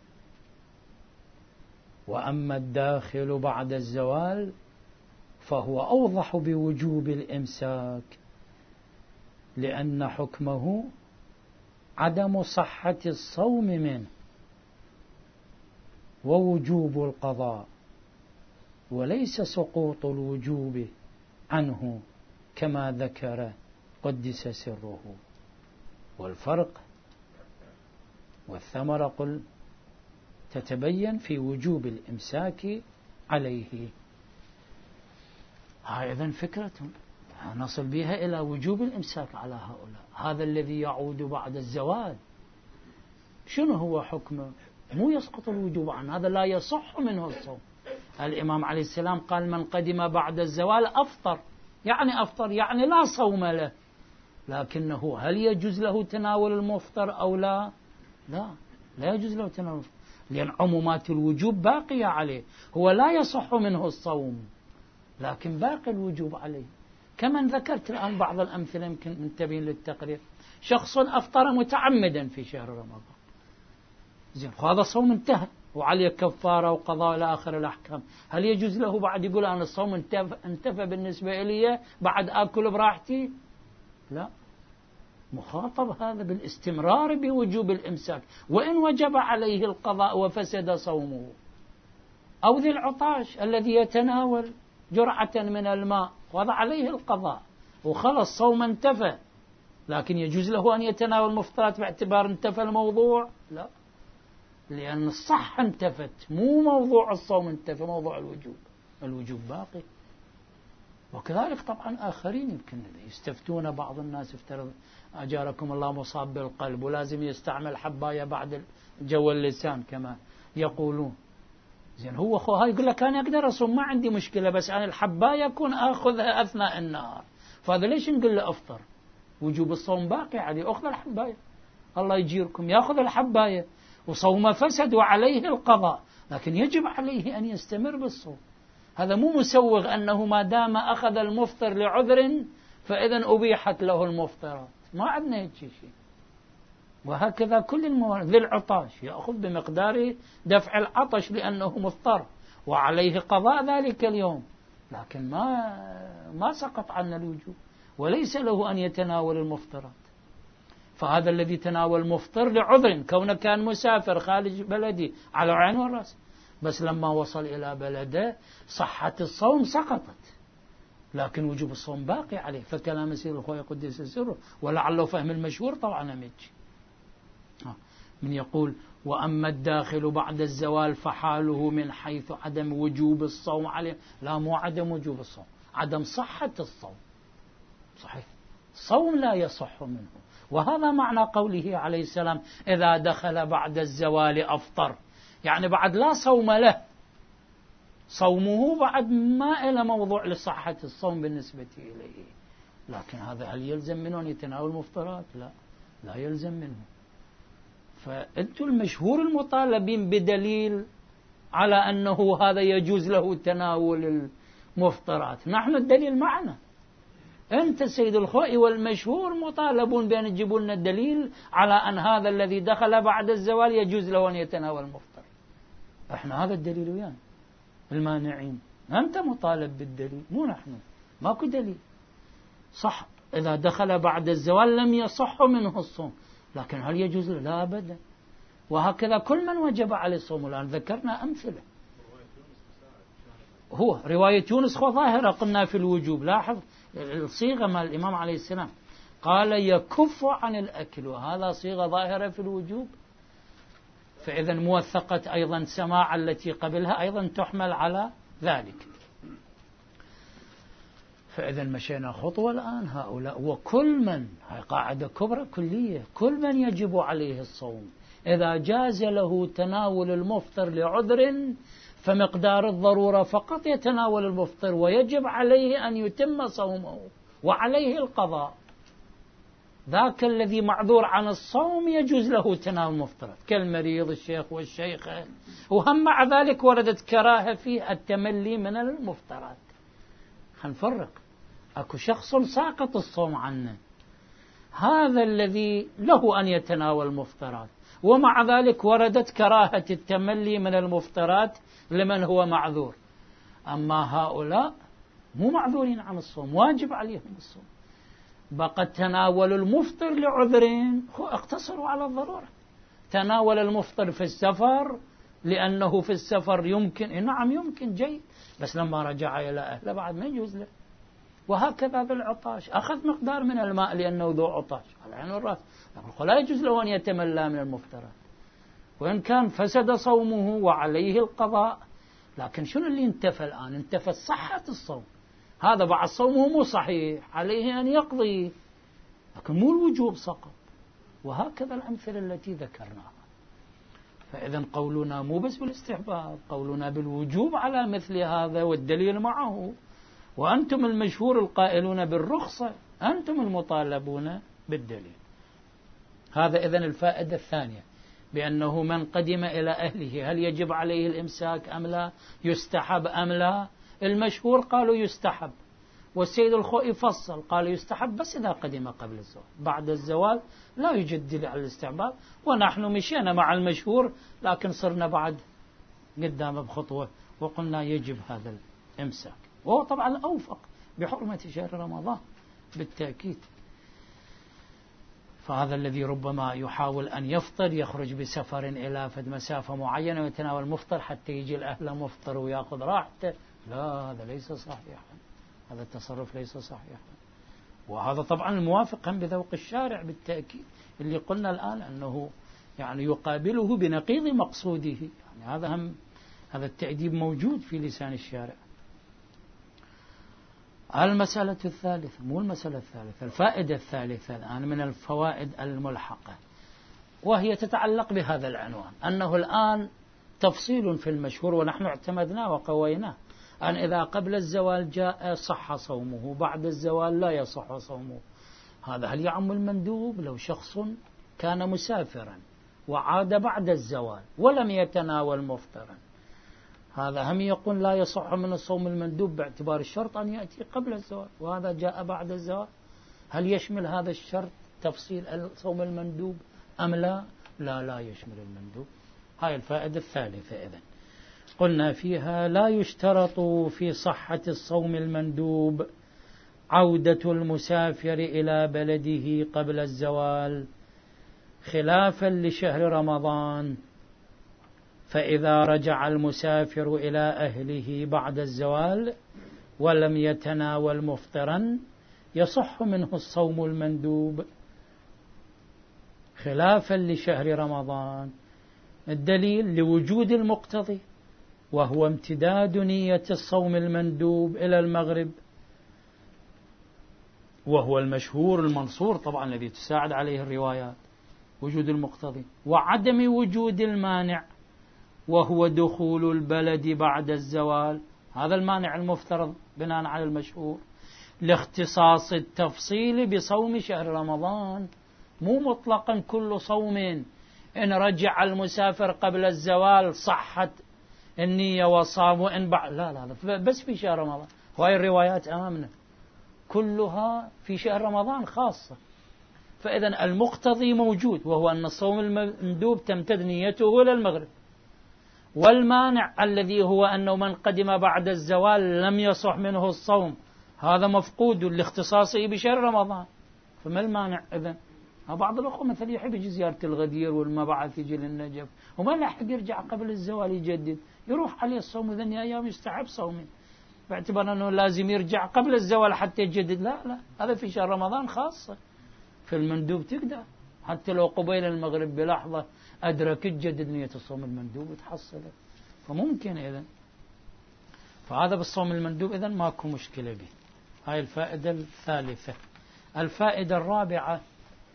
وأما الداخل بعد الزوال فهو أوضح بوجوب الإمساك، لأن حكمه عدم صحة الصوم منه ووجوب القضاء، وليس سقوط الوجوب عنه كما ذكر قدس سره. والفرق والثمرة قل تتبين في وجوب الإمساك عليه. هاي إذن فكرة نصل بها إلى وجوب الإمساك على هؤلاء. هذا الذي يعود بعد الزوال شنو هو حكمه؟ مو يسقط الوجوب عنه، هذا لا يصح منه الصوم. الإمام عليه السلام قال من قدم بعد الزوال أفطر، يعني أفطر يعني لا صوم له، لكنه هل يجوز له تناول المفطر أو لا؟ لا، لا يجوز له تناول المفطر، لأن عمومات الوجوب باقية عليه. هو لا يصح منه الصوم لكن باقي الوجوب عليه. كمن ذكرت الآن بعض الأمثلة يمكن من تبين للتقرير. شخص أفطر متعمدا في شهر رمضان، زين، هذا صوم انتهى وعليه كفارة وقضاء إلى آخر الأحكام، هل يجوز له بعد يقول أنا الصوم انتفى, انتفى بالنسبة إلي بعد آكل براحتي؟ لا، مخاطب هذا بالاستمرار بوجوب الإمساك وإن وجب عليه القضاء وفسد صومه. أو ذي العطاش الذي يتناول جرعة من الماء وضع عليه القضاء وخلص صوم انتفى، لكن يجوز له أن يتناول المفطرات باعتبار انتفى الموضوع؟ لا، لأن الصحة انتفت، مو موضوع الصوم انتفى، موضوع الوجوب، الوجوب باقي. وكذلك طبعا آخرين يمكن يستفتون، بعض الناس افترض أجاركم الله مصاب بالقلب ولازم يستعمل حباية بعد جو اللسان كما يقولون. زين هو خو هاي يقول لك أنا أقدر أصوم ما عندي مشكلة، بس أنا الحباية أكون أخذها أثناء النهار، فهذا ليش نقول له أفطر؟ وجوب الصوم باقي عليه، أخذ الحباية، الله يجيركم يأخذ الحباية وصوم فسد وعليه القضاء، لكن يجب عليه أن يستمر بالصوم. هذا مو مسوغ أنه ما دام أخذ المفطر لعذر فإذا أبيحت له المفطرات، ما عندنا هيك شيء. وهكذا كل الموارد، ذي العطاش يأخذ بمقدار دفع العطش لأنه مضطر وعليه قضاء ذلك اليوم، لكن ما ما سقط عنا الوجوب وليس له أن يتناول المفطرات. فهذا الذي تناول مفطر لعذر، كونه كان مسافر خارج بلدي على عين والرأس، بس لما وصل إلى بلده صحة الصوم سقطت، لكن وجوب الصوم باقي عليه. فكلام سيد الخوي قدس سره ولعله فهم المشهور طبعا أمج من يقول وأما الداخل بعد الزوال فحاله من حيث عدم وجوب الصوم عليه. لا، مو عدم وجوب الصوم، عدم صحة الصوم. صحيح الصوم لا يصح منه، وهذا معنى قوله عليه السلام إذا دخل بعد الزوال أفطر، يعني بعد لا صوم له، صومه بعد ما إلى موضوع لصحة الصوم بالنسبة إليه. لكن هذا هل يلزم منه أن يتناول مفطرات؟ لا، لا يلزم منه. فأنتم المشهور المطالبين بدليل على أنه هذا يجوز له تناول المفطرات، نحن الدليل معنا. أنت سيد الخوئي والمشهور مطالبون بأن يجيبوا لنا الدليل على أن هذا الذي دخل بعد الزوال يجوز له أن يتناول المفطر. احنا هذا الدليل ويانا المانعين، أنت مطالب بالدليل مو نحن، ماكو دليل. صح إذا دخل بعد الزوال لم يصح منه الصوم، لكن هل يجوز له؟ لا أبدا. وهكذا كل من وجب عليه الصوم. الآن ذكرنا أمثلة. هو رواية يونس خو ظاهرة قلنا في الوجوب. لاحظ الصيغة مع الإمام عليه السلام قال يكف عن الأكل، وهذا صيغة ظاهرة في الوجوب. فإذا موثقة أيضا سماع التي قبلها أيضا تحمل على ذلك. فإذا مشينا خطوة الآن هؤلاء وكل من، هاي قاعدة كبرى كلية، كل من يجب عليه الصوم إذا جاز له تناول المفطر لعذر فمقدار الضرورة فقط يتناول المفطر، ويجب عليه أن يتم صومه وعليه القضاء. ذاك الذي معذور عن الصوم يجوز له تناول المفطرات كالمريض الشيخ والشيخة، وهم مع ذلك وردت كراهة في التملي من المفطرات. هنفرق، أكو شخص ساقط الصوم عنه، هذا الذي له أن يتناول المفطرات، ومع ذلك وردت كراهة التملي من المفطرات لمن هو معذور. أما هؤلاء مو معذورين عن الصوم، واجب عليهم الصوم، بقى تناول المفطر لعذرين، اقتصروا على الضرورة. تناول المفطر في السفر لأنه في السفر يمكن، نعم يمكن جيد، بس لما رجع إلى أهله بعد ما يجوز له. وهكذا بالعطاش أخذ مقدار من الماء لأنه ذو عطاش على عين والرأس، لكن لا يجوز له أن يتملى من المفطرات، وإن كان فسد صومه وعليه القضاء. لكن شنو اللي انتفى الآن؟ انتفى صحة الصوم، هذا بعد صومه مو صحيح، عليه أن يقضي، لكن مو الوجوب سقط. وهكذا الأمثلة التي ذكرناها. فإذا قولنا مو بس بالاستحباب، قولنا بالوجوب على مثل هذا والدليل معه. وأنتم المشهور القائلون بالرخصة، أنتم المطالبون بالدليل. هذا إذن الفائدة الثانية، بأنه من قدم إلى أهله هل يجب عليه الإمساك أم لا، يستحب أم لا. المشهور قالوا يستحب، والسيد الخوئي فصل قال يستحب بس إذا قدم قبل الزوال، بعد الزوال لا يوجد دليل على الاستحباب. ونحن مشينا مع المشهور، لكن صرنا بعد قدامه بخطوة، وقلنا يجب هذا الإمساك، وهو طبعا أوفق بحرمة شهر رمضان بالتأكيد. فهذا الذي ربما يحاول أن يفطر يخرج بسفر إلى فد مسافة معينة ويتناول مفطر حتى يجي الأهل مفطر ويأخذ راحته، لا هذا ليس صحيحا، هذا التصرف ليس صحيحا. وهذا طبعا الموافق هم بذوق الشارع بالتأكيد، اللي قلنا الآن أنه يعني يقابله بنقيض مقصوده، يعني هذا هم هذا التأديب موجود في لسان الشارع. المسألة الثالثة، مو المسألة الثالثة، الفائدة الثالثة الآن من الفوائد الملحقة، وهي تتعلق بهذا العنوان، أنه الآن تفصيل في المشهور ونحن اعتمدناه وقويناه، أن إذا قبل الزوال جاء صح صومه، بعد الزوال لا يصح صومه. هذا هل يعم المندوب؟ لو شخص كان مسافرا وعاد بعد الزوال ولم يتناول مفطرا، هذا هم يقول لا يصح من الصوم المندوب باعتبار الشرط أن يأتي قبل الزوال، وهذا جاء بعد الزوال. هل يشمل هذا الشرط تفصيل الصوم المندوب أم لا؟ لا لا يشمل المندوب. هاي الفائدة الثالثة. إذن قلنا فيها لا يشترط في صحة الصوم المندوب عودة المسافر إلى بلده قبل الزوال، خلافا لشهر رمضان، فإذا رجع المسافر إلى أهله بعد الزوال ولم يتناول مفطرا يصح منه الصوم المندوب، خلافا لشهر رمضان. الدليل لوجود المقتضي، وهو امتداد نية الصوم المندوب إلى المغرب، وهو المشهور المنصور طبعا الذي تساعد عليه الروايات، وجود المقتضي، وعدم وجود المانع، وهو دخول البلد بعد الزوال. هذا المانع المفترض بناء على المشهور لاختصاص التفصيل بصوم شهر رمضان، مو مطلقا كل صوم إن رجع المسافر قبل الزوال صحت النية وصام، وإن بعد لا لا لا بس في شهر رمضان. وهي الروايات أمامنا كلها في شهر رمضان خاصة. فإذا المقتضي موجود، وهو أن الصوم المندوب تمتد نيته إلى المغرب، والمانع الذي هو أنه من قدم بعد الزوال لم يصح منه الصوم، هذا مفقود لاختصاصه بشهر رمضان. فما المانع إذن؟ بعض الأخوة مثلا يحب يجي زيارة الغدير والمبعث يجي للنجف وما لحق يرجع قبل الزوال يجدد، يروح عليه الصوم ذن أيام يستحب صومه باعتبار أنه لازم يرجع قبل الزوال حتى يجدد. لا لا، هذا في شهر رمضان خاصة. في المندوب تقدر حتى لو قبيل المغرب بلحظة أدرك تجدد نية الصوم المندوب وتحصله، فممكن إذن. فهذا بالصوم المندوب إذن ماكو مشكلة به. هاي الفائدة الثالثة. الفائدة الرابعة،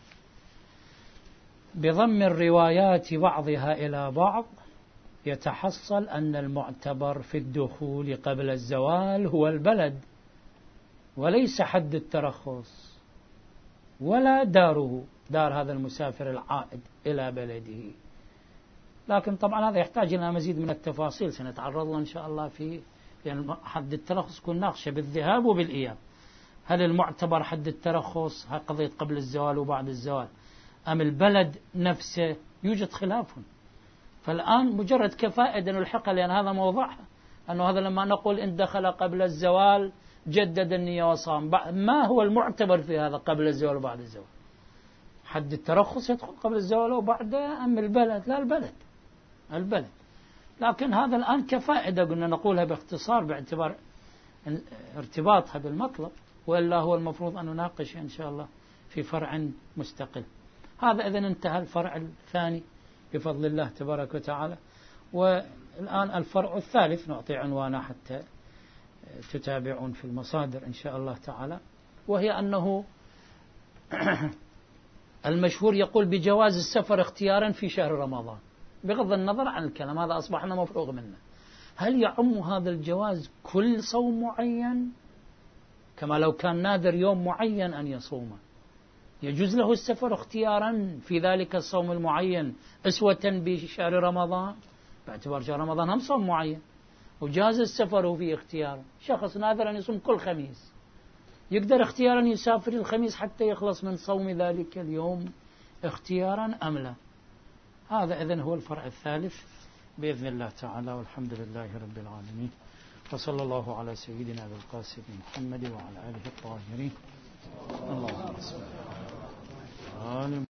بضم الروايات بعضها إلى بعض يتحصل أن المعتبر في الدخول قبل الزوال هو البلد، وليس حد الترخص ولا داره، دار هذا المسافر العائد إلى بلده. لكن طبعا هذا يحتاج إلى مزيد من التفاصيل سنتعرض له إن شاء الله في، لأن حد الترخص يكون ناقشة بالذهاب وبالإياب. هل المعتبر حد الترخص قضية قبل الزوال وبعد الزوال أم البلد نفسه؟ يوجد خلاف. فالآن مجرد كفائدة نلحقها، لأن هذا موضوعها، أنه هذا لما نقول إن دخل قبل الزوال جدد النية وصام، ما هو المعتبر في هذا قبل الزوال وبعد الزوال؟ حد الترخص يدخل قبل الزوال وبعده أم البلد؟ لا، البلد البلد. لكن هذا الآن كفائدة قلنا نقولها باختصار باعتبار ارتباطها بالمطلب، وإلا هو المفروض أن نناقش إن شاء الله في فرع مستقل. هذا إذن انتهى الفرع الثاني بفضل الله تبارك وتعالى. والآن الفرع الثالث نعطي عنوانه حتى تتابعون في المصادر إن شاء الله تعالى، وهي أنه المشهور يقول بجواز السفر اختيارا في شهر رمضان، بغض النظر عن الكلام هذا أصبحنا مفروغ منه. هل يعم هذا الجواز كل صوم معين، كما لو كان نادر يوم معين أن يصومه يجوز له السفر اختيارا في ذلك الصوم المعين أسوة بشهر رمضان، باعتبار شهر رمضان هم صوم معين وجاز السفر فيه اختيارا؟ شخص نادر أن يصوم كل خميس يقدر اختيارا يسافر الخميس حتى يخلص من صوم ذلك اليوم اختيارا أم لا؟ هذا إذن هو الفرع الثالث بإذن الله تعالى، والحمد لله رب العالمين، وصلى الله على سيدنا أبي القاسم محمد وعلى آله الطاهرين. اللهم صل على